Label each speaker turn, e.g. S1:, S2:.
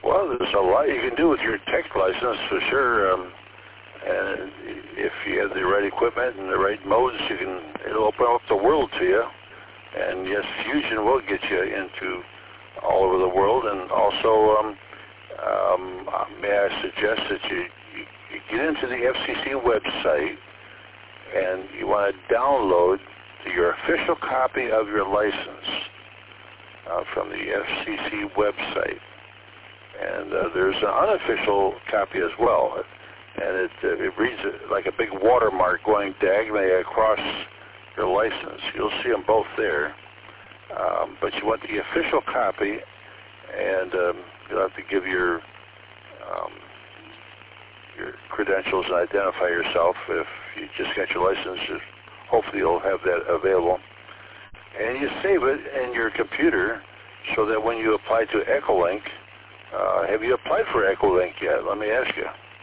S1: Well, there's a lot you can do with your tech license for sure. And if you have the right equipment and the right modes, it'll open up the world to you. And yes, Fusion will get you into all over the world. And also, may I suggest that you get into the FCC website and you want to download your official copy of your license from the FCC website. And there's an unofficial copy as well. And it reads like a big watermark going diagonally across your license. You'll see them both there. But you want the official copy, and you'll have to give your credentials and identify yourself. If you just got your license, hopefully you'll have that available. And you save it in your computer so that when you apply to Echolink, have you applied for Echolink yet? Let me ask you.